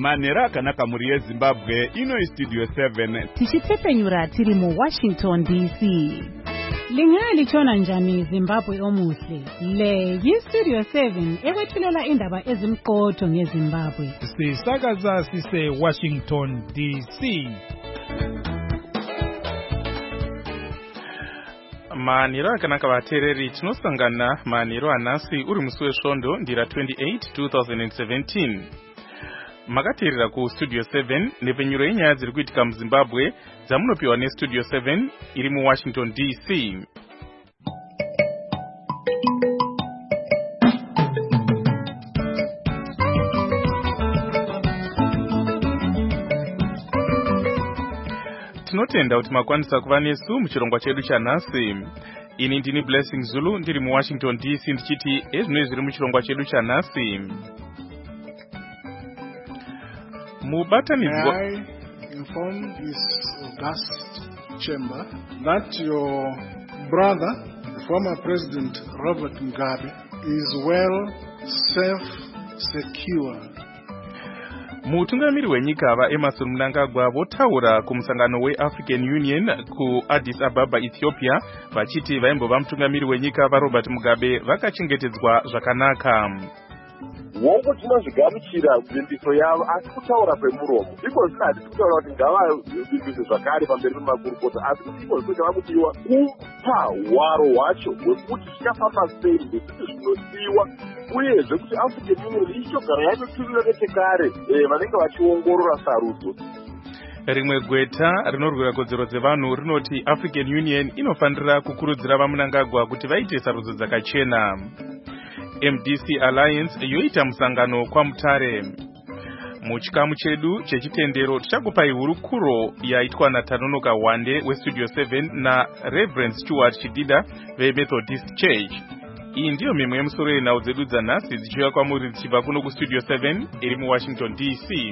Manera akanaka muri yeZimbabwe ino Studio 7 tichitepenyura tiri mu Washington DC. Lingali chona njani Zimbabwe omuhle. Le yiStudio 7 ekwethulela indaba ezimqotho ngeZimbabwe. Sisakaza sise Washington DC. Maniro akanaka vateereri tinosangana maniro anasi uri musi wesvondo ndira 28 2017. Makateerera ku Studio 7 nepenyuro yenyaya dziri kuitika muZimbabwe dzamunopiwa neStudio 7 iri mu Washington DC. Tinotenda kuti makwanisa kuva nesu muchirongwa chedu chanhasi. Ini ndini Blessing Zulu ndiri mu Washington DC ndichiti ezvino zviri muchirongwa chedu chanhasi. Mubatanidzwa I inform this august chamber that your brother, the former President Robert Mugabe, is well, safe, secure. Mutungamiri wenyika vaEmmerson Mnangagwa votaura kumusangano weAfrican Union ku Addis Ababa, Ethiopia, vachiti vaimbova mutungamiri wenyika vaRobert Mugabe vakachengetedzwa zvakanaka. Wongo tinozvigamuchira vimbiso yavo asi kutaura kwemuromo iko zvinati kutaura kuti ngava vimbiso zvakare pamberi pemakurukota asi kuti iko zvino chava kudiwa kupa hwaro hwacho hwekuti zvichafamba sei ngekuti zvinodiwa uyezve kuti African Union ichogara yatotumira nechekare vanenge vachiongorora sarudzo. Rimwe gweta rinorwira kodzero dzevanhu rinoti African Union inofanira kukurudzira vaMnangagwa kuti vaite sarudzo dzakachena. MDC Alliance yoita musangano kwa Mutare. Muchikamu chedu chechitendero tichakupai hurukuro yaitwa naTanonoka Wande weStudio 7 na Reverend Stuart Chidida veMethodist Church. Iyi ndiyo mimwe yemusoro yenhau dzedu dzanhasi dzichiuya kwamuri dzichibva kuno kuStudio 7 iri mu Washington DC.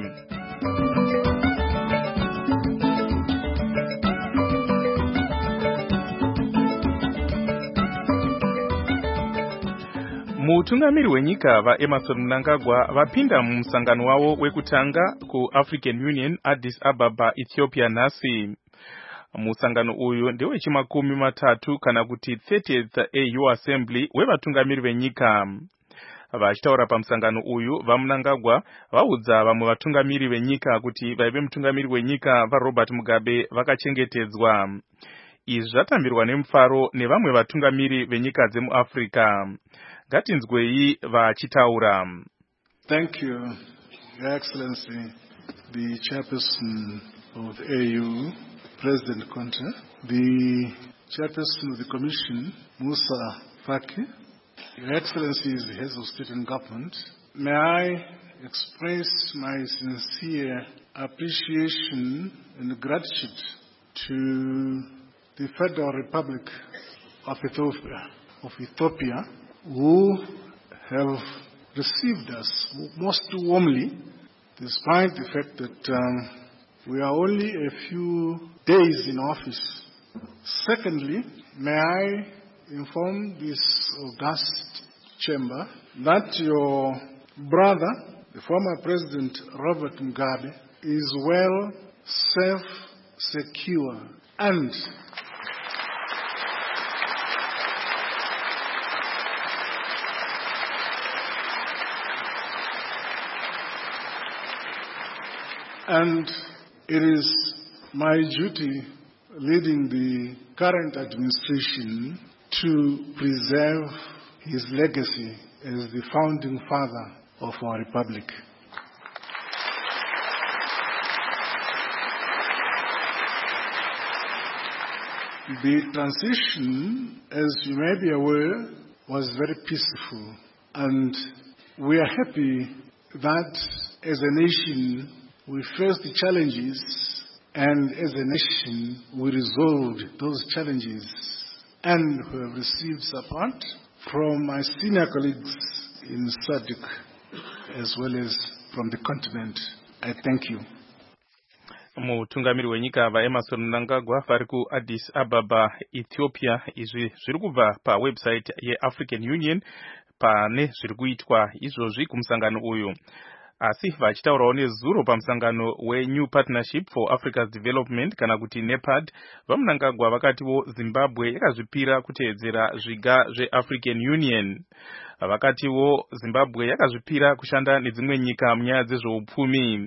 Mutungamiri wenyika vaEmmerson Mnangagwa vapinda mumusangano wavo wekutanga ku African Union Addis Ababa, Ethiopia nhasi. Musangano uyu ndewechimakumi matatu kana kuti 30th AU Assembly wevatungamiri venyika. Vachitaura pamusangano uyu vaMnangagwa vaudza vamwe vatungamiri venyika kuti vaive mutungamiri wenyika vaRobert Mugabe vakachengetedzwa. Izvi zvatambirwa nemufaro nevamwe vatungamiri venyika dzemuAfrica. Ngatinzwei vachitaura. Thank you, Your Excellency, the Chairperson of the AU, President Conte, the Chairperson of the Commission, Musa Faki, Your Excellencies, the Heads of State and Government. May I express my sincere appreciation and gratitude to the Federal Republic of Ethiopia, who have received us most warmly, despite the fact that we are only a few days in office. Secondly, may I inform this august chamber that your brother, the former President Robert Mugabe, is well, safe, secure, and it is my duty, leading the current administration, to preserve his legacy as the founding father of our republic. The transition, as you may be aware, was very peaceful, and we are happy that as a nation we faced the challenges, and as a nation we resolved those challenges, and we have received support from my senior colleagues in SADC as well as from the continent. I thank you. Mutungamiri wenyika vaEmmerson Mnangagwa vari ku Addis Ababa, Ethiopia. Izvi zviri kubva pa website yeAfrican Union pane zviri kuitwa izvozvi kumusangano uyu. asi vachitaurawo nezuro pamusangano weNew Partnership for Africa's Development kana kuti NEPAD, vaMnangagwa vakatiwo Zimbabwe yakazvipira kuteedzera zviga zveAfrican Union. Vakatiwo Zimbabwe yakazvipira kushanda nedzimwe nyika munyaya dzezveupfumi.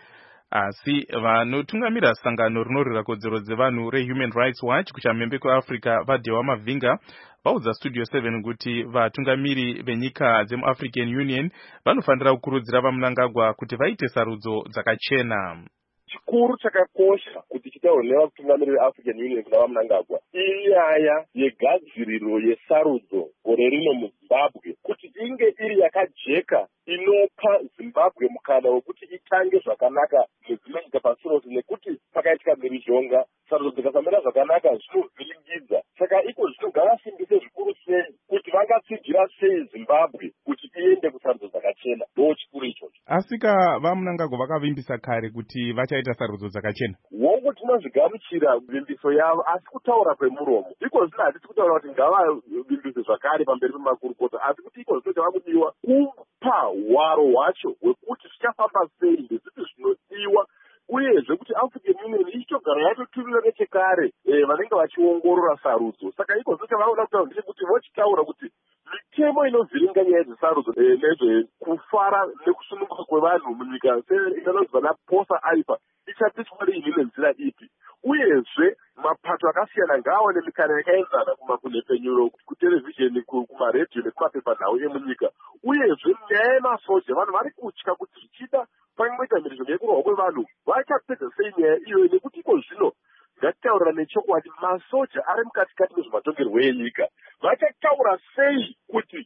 Asi vanotungamira sangano rinorwira kodzero dzevanhu reHuman Rights Watch kuchamhembe kweAfrica vaDhewa Mavhinga vaudza Studio 7 kuti vatungamiri venyika dzemuAfrican Union vanofanira kukurudzira vaMnangagwa kuti vaite sarudzo dzakachena. Chikuru chakakosha kuti chitaurwe nevatungamiri veAfrican Union kuna vaMnangagwa inyaya yegadziriro yesarudzo gore rino muZimbabwe kuti inge iri yakajeka inopa Zimbabwe mukana wekuti itange zvakanaka nedzimwe nyika pasi rose, nekuti pakaitika mhirizhonga sarudzo dzikasamira zvakanaka zvinovhiringidza. Saka iko zvino ngavasimbise zvikuru sei kuti vangatsigira sei Zimbabwe kuti iende kusarudzo dzakachena. Ndo chikuru ichocho. Asika vaMnangagwa vakavimbisa kare kuti vachaita sarudzo dzakachena. Wongo tinozvigamuchira vimbiso yavo, asi kutaura kwemuromo iko zvino hatisi kutaura kuti ngavavimbise zvakare pamberi pemakurukota, asi kuti iko zvino chavakudiwa kupa hwaro hwacho hwekuti zvichafamba sei ndezvipi zvinodiwa, uyezve kuti African Union ichitogara yatotumira nechekare vanenge vachiongorora sarudzo. Saka iko zvino chavanoda kutaura ndechekuti vochitaura kuti mitemo inovhiringa nyaya dzesarudzo nezvekufara nekusununguka kwevanhu munyika inonzi vana posa aipa ichapiswa riini nenzira ipi, uyezve mapato akasiyana ngaawane mikana yakaenzana kumakunhepfenyuro, kuterevhizheni, kumaredhiyo nekumapepanhau emunyika. Uyezve nyaya yemasoja, vanhu vari kutya kuti zvichida pangoita mhirizhonga yekurwa kwevanhu vachapedza sei nyaya iyoyo, nekuti iko zvino ngatitaurira nechokwadi masoja ari mukatikati mezvematongerwo enyika vachataura sei kuti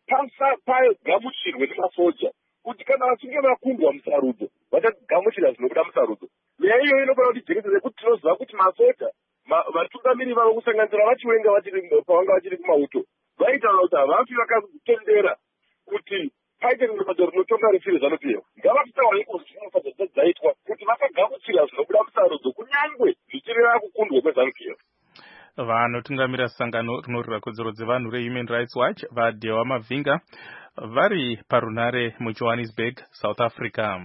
pagamuchirwe nemasoja kuti kana vachinge vakundwa musarudzo vachagamuchira zvinobuda musarudzo. Nyaya iyoyo inofanira kuti jekesese kuti tinoziva kuti masoja vatungamiri vavo kusanganisira vachiwenga pavanga vachiri kumauto vaitaura kuti havafi vakatendera kuti paite rimwe rinotonga refiri zanopiwa. Ngavatitaura iko zvinofanira dzaitwa kuti vakagamuchira zvinobuda musarudzo kunyange zvichireva kukundwa kwezanupiwa. Vanotungamira sangano rinorwira kodzero dzevanhu reHuman Rights Watch vaDhewa Mavhinga vari parunare muJohannesburg, South Africa.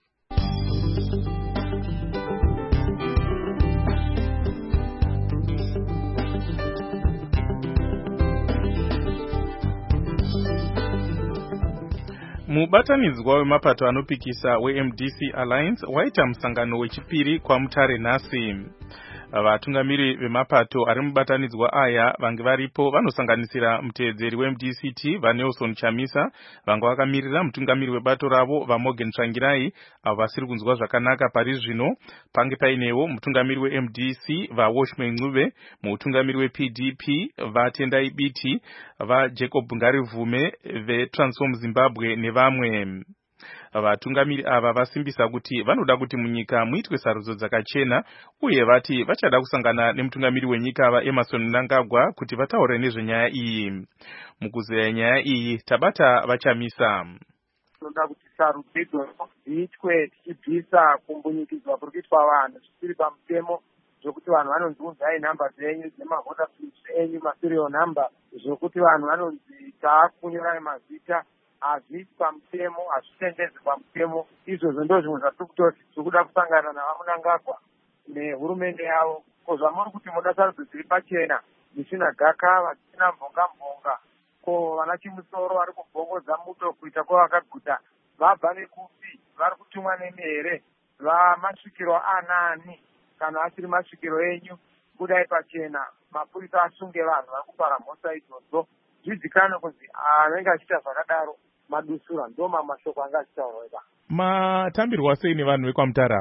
Mubatanidzwa wemapato anopikisa weMDC Alliance waita musangano wechipiri kwaMutare nhasi. Vatungamiri vemapato ari mubatanidzwa aya vange varipo vanosanganisira muteedzeri weMDCT vaNelson Chamisa, vange vakamirira mutungamiri webato ravo vaMorgan Tsvangirai avo vasiri kunzwa zvakanaka pari zvino. Pange painewo mutungamiri weMDC vaWashman Ncube, mutungamiri wePDP vaTendai Biti, vaJacob Ngarivume veTransform Zimbabwe nevamwe. Vatungamiri ava vasimbisa kuti vanoda kuti munyika muitwe sarudzo dzakachena, uye vati vachada kusangana nemutungamiri wenyika vaEmmerson Mnangagwa kuti vataure nezvenyaya iyi. Mukuzeya nyaya iyi tabata vaChamisa. Tinoda kuti sarudzo idzodzo dziitwe tichibvisa kumbunyikidzwa kuri kuitwa vanhu zvisiri pamutemo, zvokuti vanhu vanonzi unzai nhamba dzenyu dzemavhota slips enyu, maserial number, zvokuti vanhu vanonzi taakunyorai mazita hazvisi pamutemo, hazvitendedzwi pamutemo. Izvozvo ndo zvimwe zvatiri kutoti zvokuda kusangana navaMnangagwa nehurumende yavo. Ko zvamuri kuti muda sarudzo dziri pachena dzisina gakava, dzisina mvonga, ko vana Chimusoro vari kubvongodza muto kuita kwavakaguta vabva nekupi, vari kutumwa nemhere, vamasvikiro anani kana achiri masvikiro enyu, budai pachena, mapurisa asunge vanhu vari kupara mhosva idzodzo. Zvizikanwe kunzi anenge achiita zvakadaro madusura, ndo mashoko anga achitaurwa. Matambirwa sei nevanhu vekwaMutara?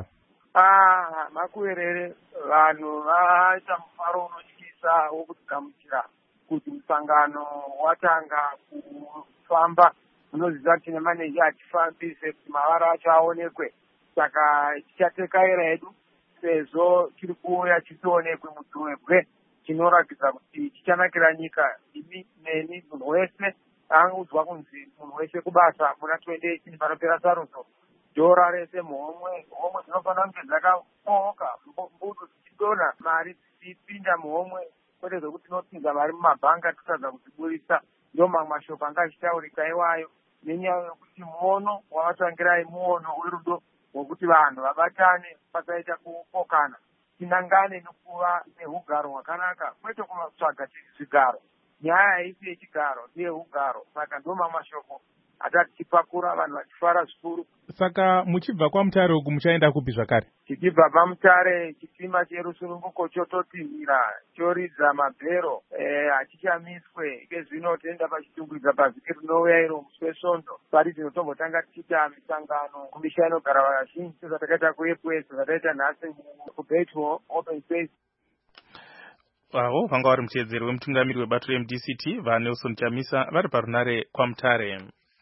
Makuverere vanhu vaita mufaro unotyisa wokugamuchira kuti musangano watanga kufamba. Munoziva kuti nemanenge achifambise kuti mavara acho aonekwe, saka tichatekaira hedu sezvo tiri kuuya chisionekwe mudhuwebwe chinoratidza kuti chichanakira nyika. Imi neni munhu wese angudzwa kunzi munhu wese kubasa muna 2018 panopera sarudzo. Dhora rese muhomwe dzinofanira kunge dzakapooka, mbudu dzichidonha, mari dzichipinda muhomwe, kwete zvokuti tinopinza mari mumabhanga totadza kudziburisa. Ndo mamwe mashoko anga achitaurika iwayo. nenyaya yokuti muono wavatangirai muono werudo wokuti vanhu vabatane pasaita kupokana, tinangane nokuva neugaro hwakanaka, kwete kutsvaga zvigaro. Nyaya haisi yechigaro, ndeyehugaro. Saka ndo mamwe mashoko atati tipakura, vanhu vachifara zvikuru. Saka muchibva kwaMutare uku muchaenda kupi zvakare? Tichibva paMutare chitima cherusununguko chototinhira choridza mabhero, hachichamiswe. Kezvino toenda pachitungwidza pavhiki rinouya iro musi wesvondo. Pari tinotombotanga tichiita misangano kumisha inogara vazhinji, sezvatakaita kuEPS, sezvataita nhasi kuBetwell Open Space. Aho vanga vari muteedzeri wemutungamiri webato reMDCT vaNelson Chamisa vari parunare kwaMutare.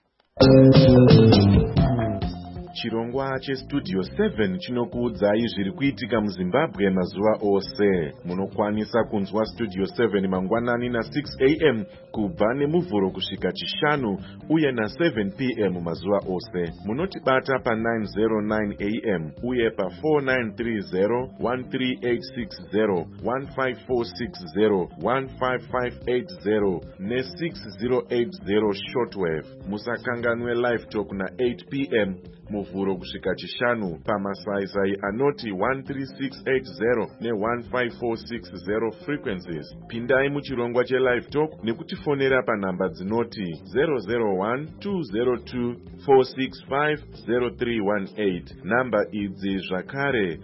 Chirongwa cheStudio 7 chinokuudzai zviri kuitika muZimbabwe mazuva ose. Munokwanisa kunzwa Studio 7 mangwanani na6 am kubva nemuvhuro kusvika chishanu uye na7 pm mazuva ose. Munotibata pa909 am uye pa4930, 13860, 15460, 15580 ne6080 shortwave. Musakanganwe live talk na8 pm muvhuro kusvika chishanu pamasaisai anoti 13680 ne15460 frequencies. Pindai muchirongwa chelive talk nekutifonera panhamba dzinoti 001-202-465-0318. Namba idzi zvakare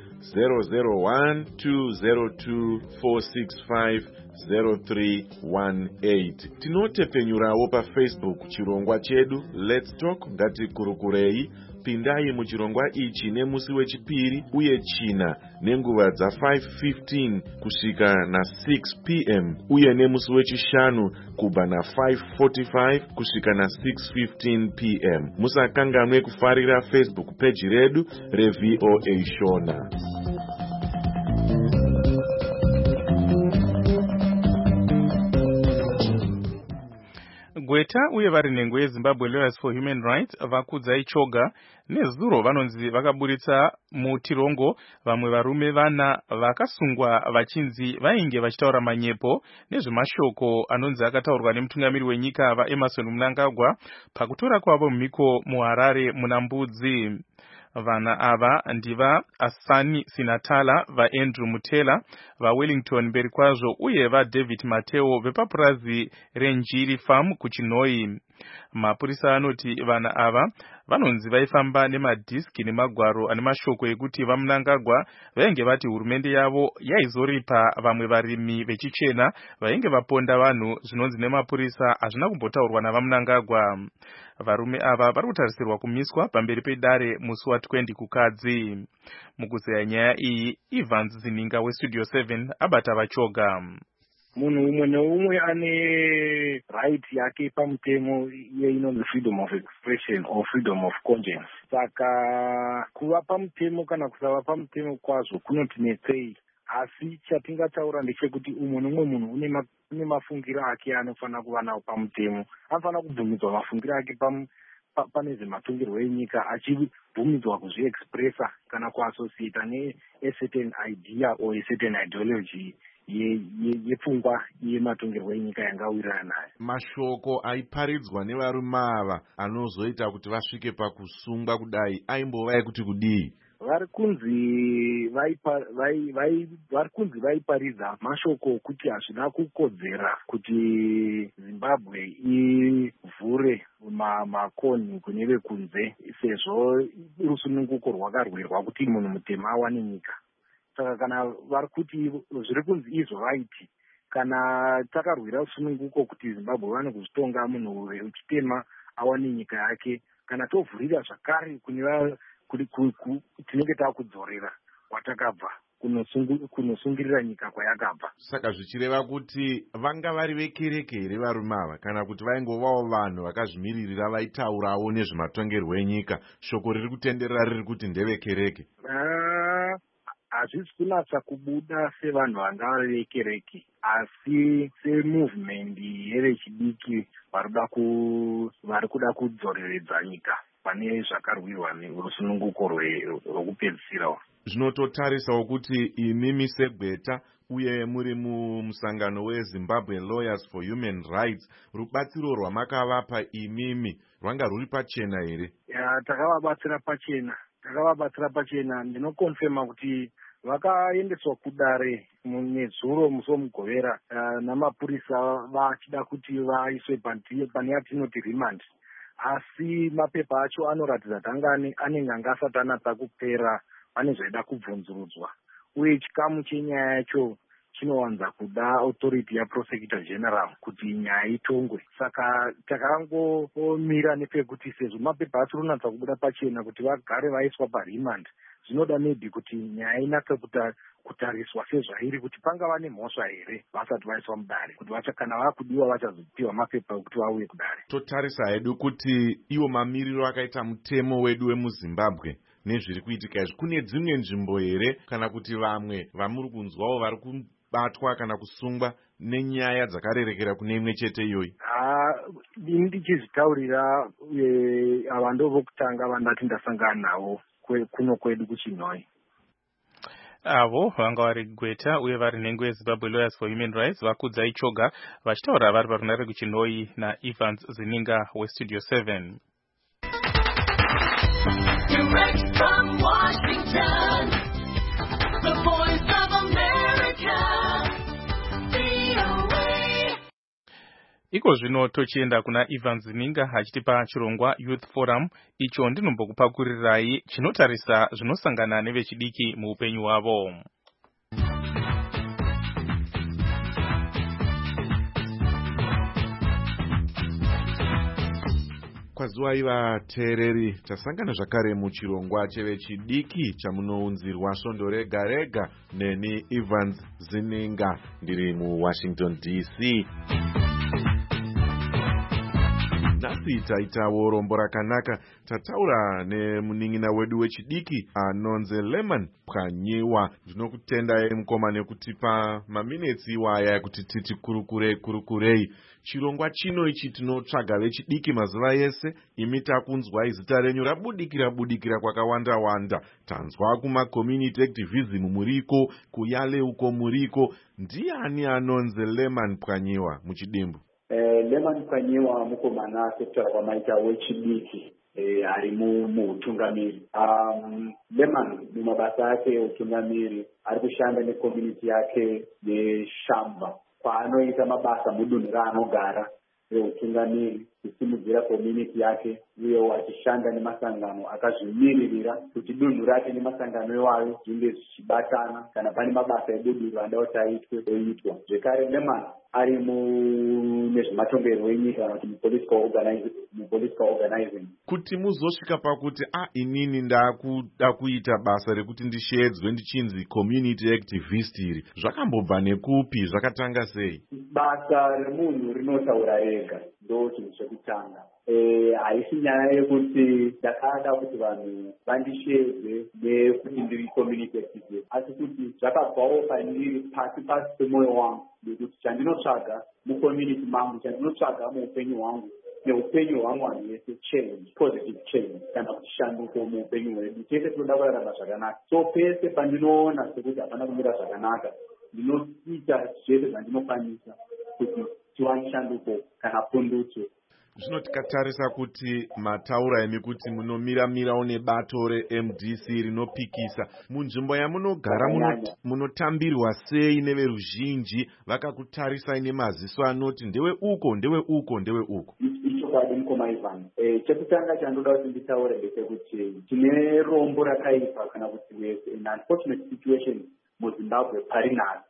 001-202-465-0318. Tinotepenyurawo paFacebook chirongwa chedu Let's Talk Ngatikurukurei. Pindai muchirongwa ichi nemusi wechipiri uye china nenguva dza5:15 kusvika na6 pm uye nemusi wechishanu kubva na5:45 kusvika na6:15 pm. Musakanganwe kufarira Facebook page redu reVOA Shona. Gweta uye vari nhengo yeZimbabwe Lawyers for Human Rights vakudzai choga nezuro vanonzi vakaburitsa mutirongo vamwe varume 4 vakasungwa vachinzi vainge vachitaura manyepo nezvemashoko anonzi akataurwa nemutungamiri wenyika vaEmmerson Mnangagwa pakutora kwavo mhiko muHarare muna Mbudzi. Vana ava ndiva Asani Sinatala, vaAndrew Mutela, vaWellington Mberikwazvo uye vaDavid Mateo vepapurazi reNjiri Farm kuChinoi. Mapurisa anoti vana ava vanonzi vaifamba nemadhiski nemagwaro ane mashoko ekuti vaMnangagwa vainge vati hurumende yavo yaizoripa vamwe varimi vechichena vainge vaponda vanhu zvinonzi nemapurisa hazvina kumbotaurwa navaMnangagwa. Varume ava vari kutarisirwa kumiswa pamberi pedare musi wa20 kukadzi. Mukuzeya nyaya iyi, Evans Zininga weStudio 7 abata vachoga. Munhu umwe neumwe ane right yake pamutemo inonzi freedom of expression or freedom of conscience. Saka kuva pamutemo kana kusava pamutemo kwazvo kunotinetsei, asi chatingataura ndechekuti umwe nomumwe munhu une mafungiro ake anofanira kuva nawo pamutemo. Anofanira kubvumidzwa mafungiro ake pane zvematongero enyika, achibvumidzwa kuzviexpressa kana kuassociata ne a certain idea or a certain ideology yepfungwa yematongerwo enyika yangawirirana nayo. Mashoko aiparidzwa nevarume ava anozoita kuti vasvike pakusungwa kudai aimbova ekuti kudii? Vari kunzi vaiparidza mashoko okuti hazvina kukodzera kuti Zimbabwe ivhure makonhi kune vekunze sezvo rusununguko rwakarwirwa kuti munhu mutema awane nyika. Saka kana vari kuti zviri kunzi izvo vaiti, kana takarwira rusununguko kuti Zimbabwe vane kuzvitonga munhu wechitema awane nyika yake, kana tovhurira zvakare kune tinenge takudzorera kwatakabva kunosungirira nyika kwayakabva. Saka zvichireva kuti vanga vari vekereke here varume ava, kana kuti vaingovawo vanhu vakazvimiririra vaitaurawo nezvematongerwo enyika? Shoko riri kutenderera riri kuti ndevekereke. Hazvisi kunatsa kubuda sevanhu vanga vari vekereke, asi semovement yevechidiki vari kuda kudzoreredza nyika. pane zvakarwirwa rusununguko rwokupedzisira. Zvinototarisawo kuti imimi segweta uye muri mumusangano weZimbabwe Lawyers for Human Rights, rubatsiro rwamakavapa imimi rwanga ruri pachena here? Takavabatsira pachena. Ndinokonfema kuti vakaendeswa kudare nezuro musi womugovera namapurisa vachida kuti vaiswe pane yatinoti remand, asi mapepa acho anoratidza kuti anenge anga asati anatsa kupera, pane zvaida kubvunzurudzwa, uye chikamu chenyaya yacho chinowanza kuda authority yaprosecutor general kuti nyaya itongwe. Saka takangomira nepekuti sezvo mapepa acho ronatsa kubuda pachena kuti vagare vaiswa paremand, zvinoda maybe kuti nyaya inatse kutariswa sezvairi kuti pangava nemhosva here vasati vaiswa mudare, kuti kana vakudiwa vachazopiwa mapepa okuti vauye kudare. Totarisa hedu kuti iwo mamiriro akaita mutemo wedu wemuZimbabwe nezviri kuitika izvi, kune dzimwe nzvimbo here kana kuti vamwe vamuri kunzwawo vari kubatwa kana kusungwa nenyaya dzakarerekera kune imwe chete iyoyi? Ndichizvitaurira ava ndovokutanga vandati ndasangana navo kuno kwedu kuChinhoyi. Avo vanga vari Gweta uye vari nhengo yeZimbabwe Lawyers for Human Rights, Vakudza Ichoga, vachitaura vari parunare kuChinhoyi naEvans Zininga weStudio 7. Direct from Washington, the voice of America, VOA. Iko zvino tochienda kuna Evans Zininga achitipa chirongwa Youth Forum, icho ndinombokupakurirai chinotarisa zvinosangana nevechidiki muupenyu hwavo. Kwaziwai vateereri, tasangana zvakare muchirongwa chevechidiki chamunounzirwa svondo rega rega neni Evans Zininga ndiri muWashington DC. Nhasi taitawo rombo rakanaka, tataura nemunin'ina wedu wechidiki anonzi Lemon Pwanyiwa. Ndinokutendai mukoma nekutipa maminitsi iwaya kuti titi kurukurei. Chirongwa chino ichi tinotsvaga vechidiki mazuva yese, imi takunzwai zita renyu rabudikira kwakawanda. Tanzwa kuma-community activism muriko, kuyale uko muriko. Ndiani anonzi Lemon Pwanyiwa muchidimbu? Lemon Pwanyiwa mukomana sekutara kwamaita wechidiki ari muutungamiri. Lemon mumabasa ake eutungamiri ari kushanda necommunity yake yeShamba, kwaanoita mabasa mudunhu raanogara reutungamiri, kusimudzira community yake, uyewo achishanda nemasangano akazvimiririra kuti dunhu rake nemasangano iwayo zvinge zvichibatana kana pane mabasa ebuduro anda kuti oitwa. Zvekare Lemon ari nezvematongerwo enyika kana kuti mupolitical organizing. Kuti muzosvika pakuti inini ndakuda kuita basa rekuti ndishedzwe ndichinzi community activist iri, zvakambobva nekupi, zvakatanga sei? Basa remunhu rinotaura rega, ndo chinhu chekutanga. Haisi nyaya yekuti ndakada kuti vanhu vandishedze nekuti ndiri community activist, asi kuti zvakabvawo pandiri pasi pemwoyo wangu, nekuti chandinotsvaga mucommunity mangu, chandinotsvaga muupenyu hwangu neupenyu hwangu vanhu vese change, positive change, kana kuti shanduko muupenyu hwedu. Tese tinoda kurarama zvakanaka. So pese pandinoona sekuti hapana kumira zvakanaka, ndinoita zvese zvandinokwanisa kuti tiwane shanduko kana pundutso. Zvino tikatarisa kuti mataura emi kuti munomiramirawo nebato reMDC rinopikisa, munzvimbo yamunogara munotambirwa sei neveruzhinji vakakutarisai nemaziso anoti ndewe uko? Ichokwadi mukoma Ivan. Chekutanga chandoda kuti nditaure ndechekuti tine rombo rakaipa kana kuti an unfortunate situation muZimbabwe pari nhasi,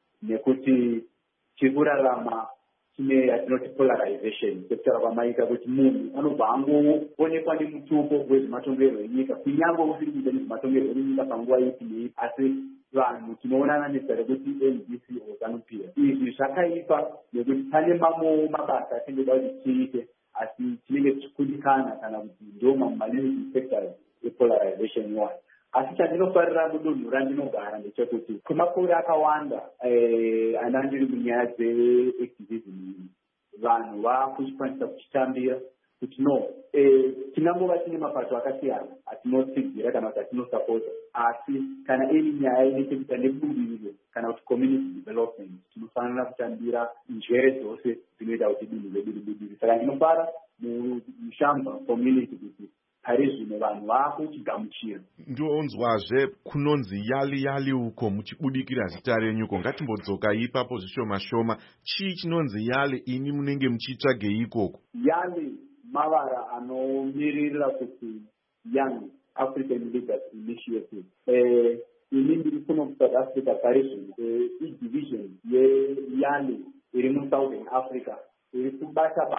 nekuti tiri kurarama tine yatinoti polarization, sekutara kwamaita kuti munhu anobva angoonekwa nemutupo wezvematongerwo enyika, kunyange usiri kuita nezvematongerwo enyika panguva ipi neipi, asi vanhu tinoonana nezita rekuti MDC ozanuPF. Izvi zvakaipa nekuti pane mamwe mabasa atingoda kuti tiite, asi tinenge tichikundikana kana kuti ndo managing sectors epolarization iwayo. Asi chandinofarira mudunhu randinogara ndechekuti kwemakore akawanda ana ndiri munyaya dzeactivism, vanhu vakuchikwanisa kuchitambira kuti no tingangova tine mapato akasiyana atinotsigira kana kuti atinosapota, asi kana iri nyaya ine chekuita nebudiriro kana kuti community development, tinofanira kutambira njere dzose dzinoita kuti dunhu redu ribudire. Saka ndinofara mushamba community kuti pari zvino vanhu vakuchigamuchira. Ndonzwazve kunonzi yali uko muchibudikira zita renyuko. Ngatimbodzoka ipapo zvishoma shoma. Chii chinonzi yali, ini munenge muchitsvage ikoko? Yali mavara anomirira kuti Young African Leaders Initiative. Ini ndiri kuno kuSouth Africa pari zvino division yeYali iri muSouthern Africa iri kubata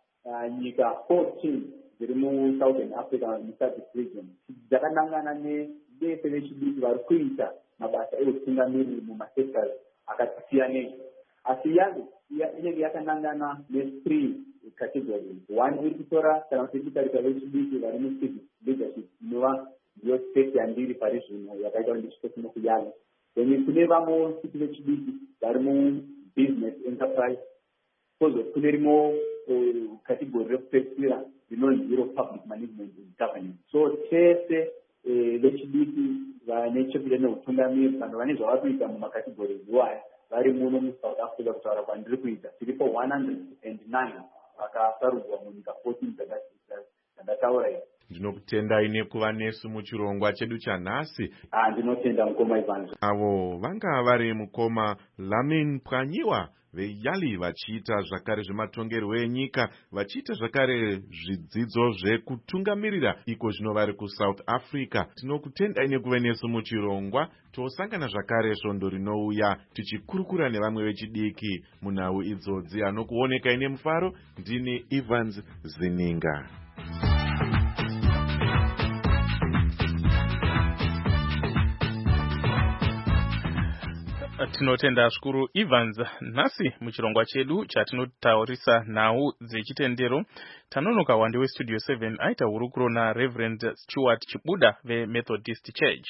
nyika 14 dziri muSouthern Africa muSouth region dzakanangana nevese vechidiki vari kuita mabasa eutungamiriri mumasectors akasiyana. Asi Yali inenge yakanangana ne3 categories. One iri kutora kana kuti titarisa vechidiki vari mucivic leadership inova ndiyo state yandiri pari zvino yakaita kuti ndichite kuyali. Then kune vamwe kuti vechidiki vari mubusiness enterprise, kozoti kune rimwe category rekupedzisira rinonzi iro public management and governance. So tese vechidiki vane chekuita neutungamiri kana vane zvavari kuita mumakategorizi iwaya vari muno muSouth Africa kutaura kwandiri kuita tiripo 109 vakasarudzwa munyika 14 dzandataura iyi. Ndinokutendai nekuva nesu muchirongwa chedu chanhasi. Ndinotenda mukoma Ivan. Avo vanga vari mukoma Lamin Pwanyiwa veYali vachiita zvakare zvematongerwo enyika, vachiita zvakare zvidzidzo zvekutungamirira iko zvino vari kuSouth Africa. Tinokutendai nekuva nesu muchirongwa. Tosangana zvakare svondo rinouya tichikurukura nevamwe vechidiki munhau idzodzi. Anokuonekai nemufaro ndini Evans Zininga. Tinotenda zvikuru Evans. Nhasi muchirongwa chedu chatinotaurisa nhau dzechitendero, tanonoka wande westudio 7 aita hurukuro naReverend Stuart Chibuda veMethodist Church.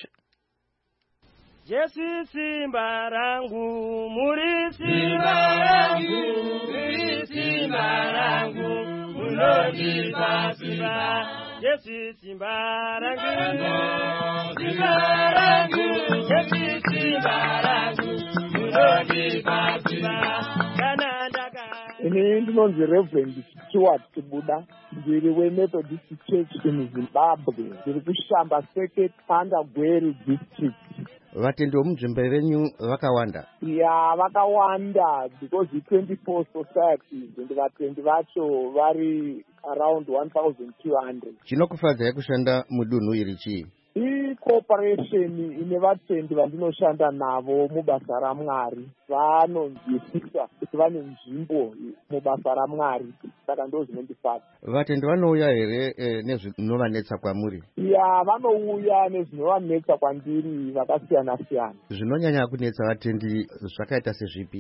Yesu simba rangu, muri simba rangu, muri simba rangu, munonipa simba. Yesu simba rangu, simba rangu, Yesu simba rangu, munonipa simba. Ini ndinonzi Reverend Stuart Chibuda, ndiri weMethodist Church in Zimbabwe, ndiri kushamba Second Pandagweri district. Vatendi vomunzvimbo renyu vakawanda? Ya, vakawanda because 24 societies and vatendi vacho vari around 1,200. Chinokufadzai kushanda mudunhu iri chii? Cooperation ine vatendi vandinoshanda navo mubasa raMwari vanonzwisisa kuti vane nzvimbo mubasa raMwari, saka ndo zvinondifadza. Vatendi vanouya here nezvinovanetsa kwamuri? Ya, vanouya nezvinovanetsa kwandiri vakasiyana siyana. Zvinonyanya kunetsa vatendi zvakaita sezvipi?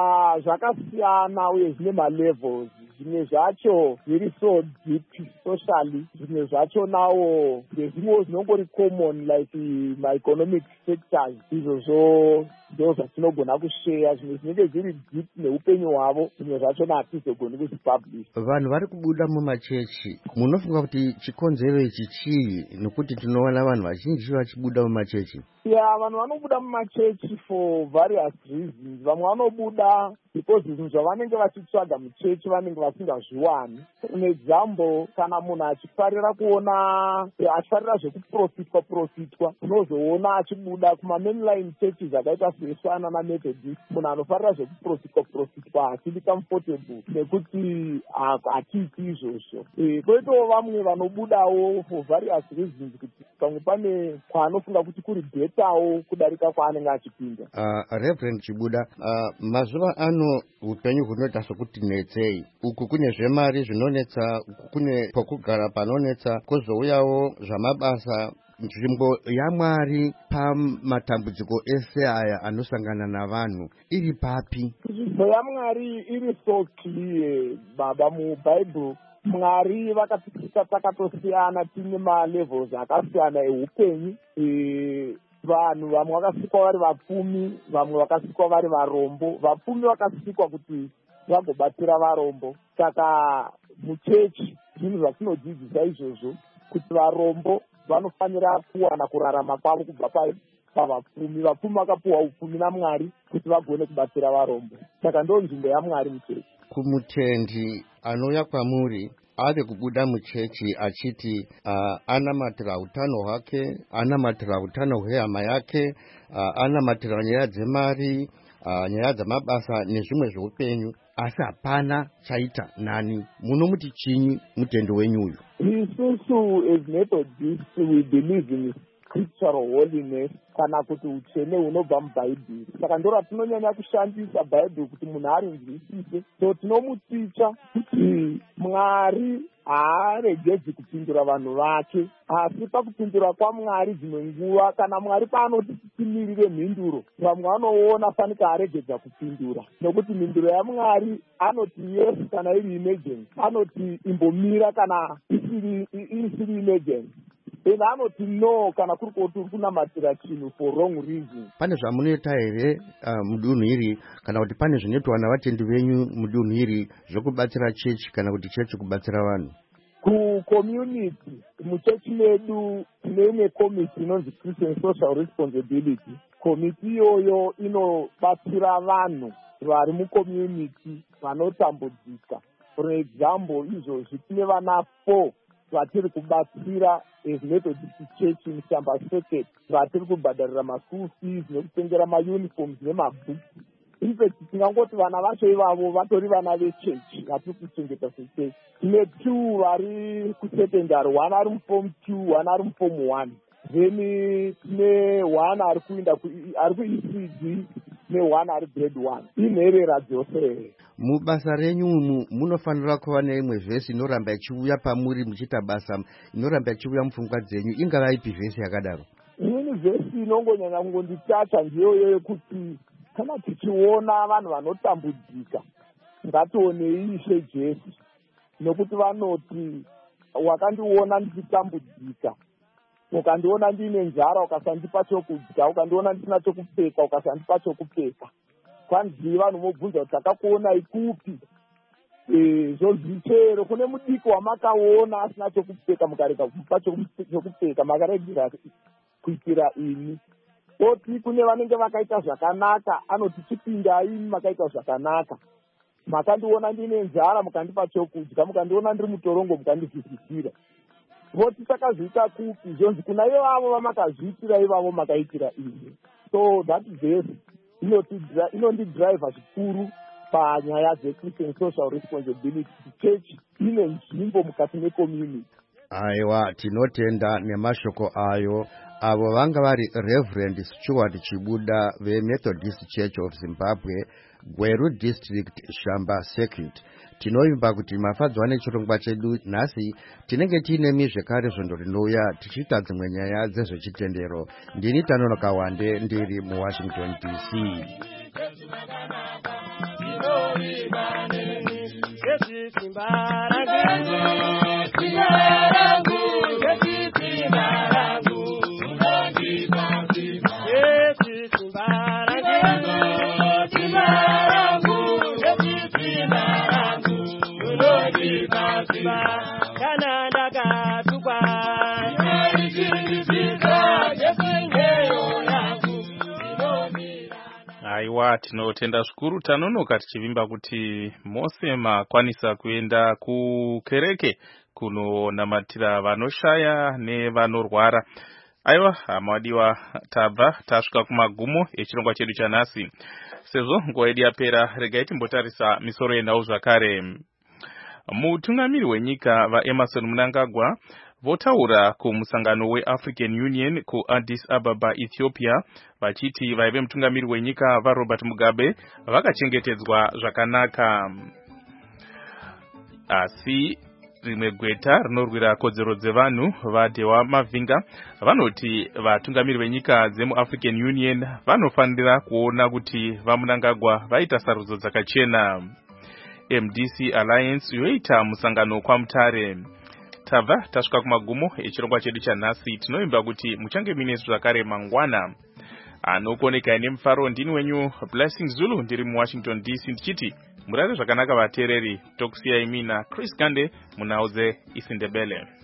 Zvakasiyana uye zvine malevels. Zvimwe zvacho zviri so deep socially, zvimwe zvacho nawo ndezvimwe zvinongori common like maeconomic sectors, izvozvo ndo zvatinogona kusheya. Zvimwe zvinenge zviri deep neupenyu hwavo, zvimwe zvacho hatizogoni kuzvipublish. Vanhu vari kubuda mumachechi, munofunga kuti chikonzero ichi chii? Nokuti tinoona vanhu vazhinji vachibuda mumachechi. Ya, vanhu vanobuda mumachechi for various reasons. Vamwe vanobuda because zvinhu zvavanenge vachitsvaga muchechi vanenge vasingazviwani. For example, kana munhu achifarira kuona achifarira zvekuprofitwa, unozoona achibuda kuma-mainline churches akaita seSwana naMethodist. Munhu anofarira zvekuprofitwa hachidi comfortable nekuti hatiiti izvozvo. Koitawo vamwe vanobudawo for various reasons, kuti pamwe pane kwaanofunga kuti kuri bhetawo kudarika kwaanenge achipinda. Reverend Chibuda, mazuva ano upenyu hunoita sokuti netsei. Uku kune zvemari zvinonetsa, uku kune pokugara panonetsa, kozouyawo zvamabasa. Nzvimbo yaMwari pamatambudziko ese aya anosangana navanhu iri papi? Nzvimbo yaMwari iri so clear, baba. MuBhayibheri Mwari vakapikisa takatosiyana, tine malevels akasiyana eupenyu. Vanhu vamwe vakasikwa vari vapfumi, vamwe vakasikwa vari varombo. Vapfumi vakasikwa kuti vagobatsira varombo. Saka muchechi zvinhu zvatinodzidzisa izvozvo kuti varombo vanofanira kuwana kurarama kwavo kubva pavapfumi. Vapfumi vakapiwa upfumi naMwari kuti vagone kubatsira varombo. Saka ndo nzvimbo yaMwari muchechi. Kumutendi anouya kwamuri ave kubuda muchechi achiti anamatira utano hwake, anamatira utano hwehama yake, anamatira nyaya dzemari, nyaya dzamabasa nezvimwe zveupenyu, asi hapana chaita nani. Munomuti chinyi mutendi wenyu uyu? Isusu as Methodists we believe in scriptural holiness, kana kuti utsvene hunobva mubhaibheri. Saka ndo ratinonyanya kushandisa bhaibheri kuti munhu arinzwisise. So tinomutsicha kuti Mwari haaregedzi kupindura vanhu vake, asi pakupindura kwaMwari dzimwe nguva kana Mwari paanoti timirire mhinduro, vamwe vanoona fanika aregedza kupindura, nokuti mhinduro yaMwari anoti yes kana iri emergency, anoti imbomira kana isiri emergency, then anoti no kana kuri kuti uri kunamatira chinhu for wrong reason. Pane zvamunoita here mudunhu iri, kana kuti pane zvinoitwa navatendi venyu mudunhu iri zvokubatsira chechi kana kuti chechi kubatsira vanhu? Kucommunity muchechi medu tine imwe komiti inonzi Christian Social Responsibility. Komiti iyoyo inobatsira vanhu vari mucommunity vanotambudzika. For example, izvozvi tine vana 4 vatiri kubatsira as Methodist Church in Shamba Circuit, vatiri kubhadharira ma-school fees nekutengera ma-uniforms nemabhuku. In fact, tingangoti vana vacho ivavo vatori vana vechechi vatiri kuchengeta sechechi. Tine 2 vari kusekendari, 1 ari muform 2, 1 ari muform 1. Then tine 1 ari kuenda ari ku-ECD ne1 ari grade 1. Inherera dzose. Mubasa renyu munofanira kuva neimwe vhesi inoramba ichiuya pamuri muchiita basa, inoramba ichiuya mupfungwa dzenyu. Ingava ipi vhesi yakadaro? Imweni vhesi inongonyanya kungonditacha ndiyoyo yekuti kana tichiona vanhu vanotambudzika ngationei Ishe Jesu, nokuti vanoti wakandiona ndichitambudzika, ukandiona ndine nzara ukasandipa chokudya, ukandiona ndisina chokupfeka ukasandipa chokupfeka. Kwanzi vanhu vobvunza kuti takakuonai kupi? Zvonzi chero kune mudiki wamakaona asina chokupfeka mukareka kumupa chokupfeka, makaregera kuitira ini. Oti kune vanenge vakaita zvakanaka, anoti chipindai makaita zvakanaka. Makandiona ndine nzara mukandipa chokudya, mukandiona ndiri mutorongo mukandizvisisira. Voti takazviita kupi? Zvonzi kuna ivavo vamakazviitira ivavo makaitira ini. So that is inondidriva zvikuru panyaya dzeChristian Social Responsibility. Church ine nzvimbo mukati mecommunity. Aiwa, tinotenda nemashoko ayo. Avo vanga vari Reverend Stuart Chibuda veMethodist Church of Zimbabwe, Gweru District, Shamba Circuit. Tinoimba kuti mafadzwa nechirongwa chedu nhasi tinenge tiine mizvekare zvondo rinouya tichiita dzimwe nyaya dzezvechitendero. Ndini Tanonoka Wande ndiri muWashington DC. Aiwa, tinotenda zvikuru Tanonoka tichivimba kuti mose makwanisa kuenda kukereke kunonamatira vanoshaya nevanorwara. Aiwa, hamadiwa, tabva tasvika kumagumo echirongwa chedu chanhasi. Sezvo nguva yedu yapera, regai timbotarisa misoro yenhau zvakare. Mutungamiri wenyika vaEmmerson Mnangagwa votaura kumusangano weAfrican Union kuAddis Ababa, Ethiopia, vachiti vaive mutungamiri wenyika vaRobert Mugabe vakachengetedzwa zvakanaka. Asi rimwe gweta rinorwira kodzero dzevanhu vaDewa Mavinga vanoti vatungamiri venyika dzemuAfrican Union vanofanira kuona kuti vaMnangagwa vaita sarudzo dzakachena. MDC Alliance yoita musangano kwaMutare. Tabva tasvika kumagumo echirongwa chedu chanhasi. Tinoimba kuti muchange mine zvakare mangwana. Anokoneka nemufaro ndini wenyu Blessing Zulu ndiri muWashington DC ndichiti Murare zvakanaka vateereri, tokusiyai mina Chris Gande munauze isindebele.